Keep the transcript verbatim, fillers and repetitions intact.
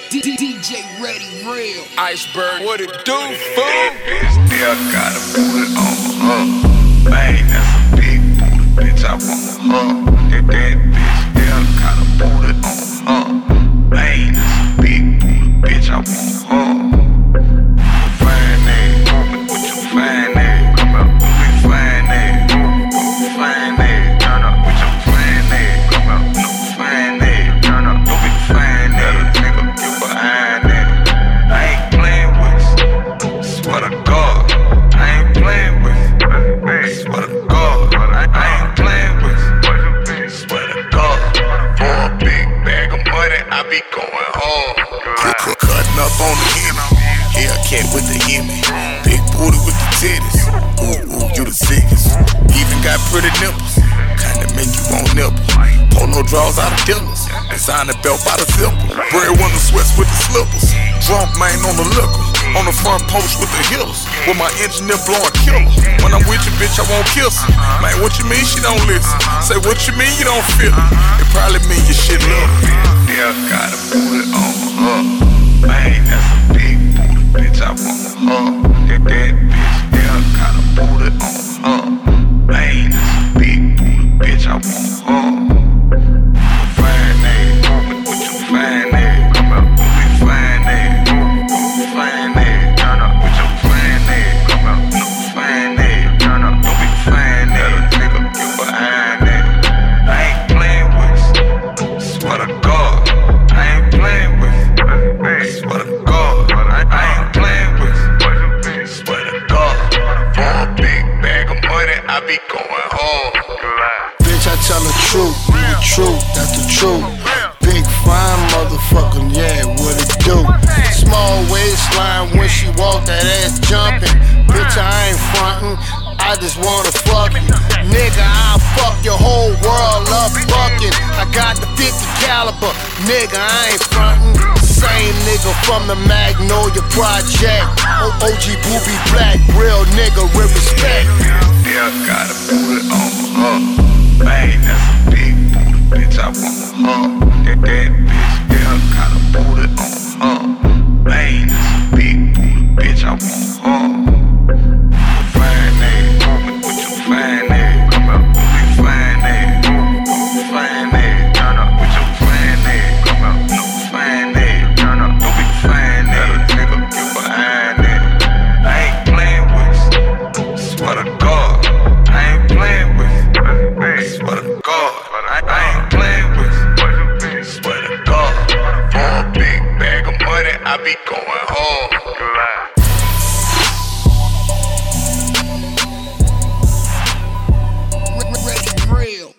D J Ready Real. Iceberg, what it do, fool? Bitch, still gotta put it on her. Bang, that's a big booty, bitch, I want her. That, that bitch still gotta put it on her. Bang, that's a big booty, bitch, I want her. Fine ass, with your fine ass. Come out, with fine ass. Fine ass, turn up with your fine ass. Come out, no fine ass. Turn up, no big fine ass. Nigga, get behind that. I ain't playing with you. Swear to God, I ain't playing with you. Swear to God, I, I ain't playing with you. Swear to God, for a big bag of money, I be going hard. Cutting up on the Hemi, Hellcat with the Hemi, big booty with the titties. Ooh, ooh, you the sickest. Even got pretty nipples, kinda make you want nipple. Polo draws out of dealers, designer belt by the zipper. Bread window sweats with the slippers. Drunk man on the liquor, on the front post with the healers. With my engineer blowing killer. When I'm with you, bitch, I won't kiss her. Man, what you mean she don't listen? Say what you mean you don't feel it. It probably mean your shit love. Yeah, gotta put it on her. Man, that's a big booty, bitch, I want her. That, that bitch, yeah, gotta put it on her. Man, that's a big booty, bitch, I want her. Fine ass, with your fine ass. Come out, with fine ass. Fine ass, turn up with your fine ass. Come out, no fine ass. Turn up, no big fine ass. Nigga, get behind that. I ain't playing with you. Swear to God, I ain't playing with you. Swear to God, I, I ain't playing with you. Swear to God, for a big bag of money, I be going hard. Bitch, I tell the truth, the truth, that's the truth. Big fine motherfucker, yeah, what it do? Small waistline when she walk, that ass jumping. Bitch, I ain't frontin', I just wanna fuck you. Nigga, I'll fuck your whole world up bucking. I got the fifty caliber, nigga, I ain't frontin'. Same nigga from the Magnolia Project. O G Booby Black, real nigga with respect. Yeah, gotta put it on her. Man, that's a big booty, bitch, I want her. That, that bitch, yeah, gotta put it on her. Man, that's a big booty, bitch, I want her. Fine ass, with your fine ass. Come out, with fine ass. Fine ass, turn up with your fine ass. Come out, no fine ass. Turn up, no big fine ass. Nigga, get behind that. I ain't playing with you. Swear to God, I ain't playing with you. Swear to God, I, I ain't playing with you. Swear to God, for a big bag of money, I be going hard.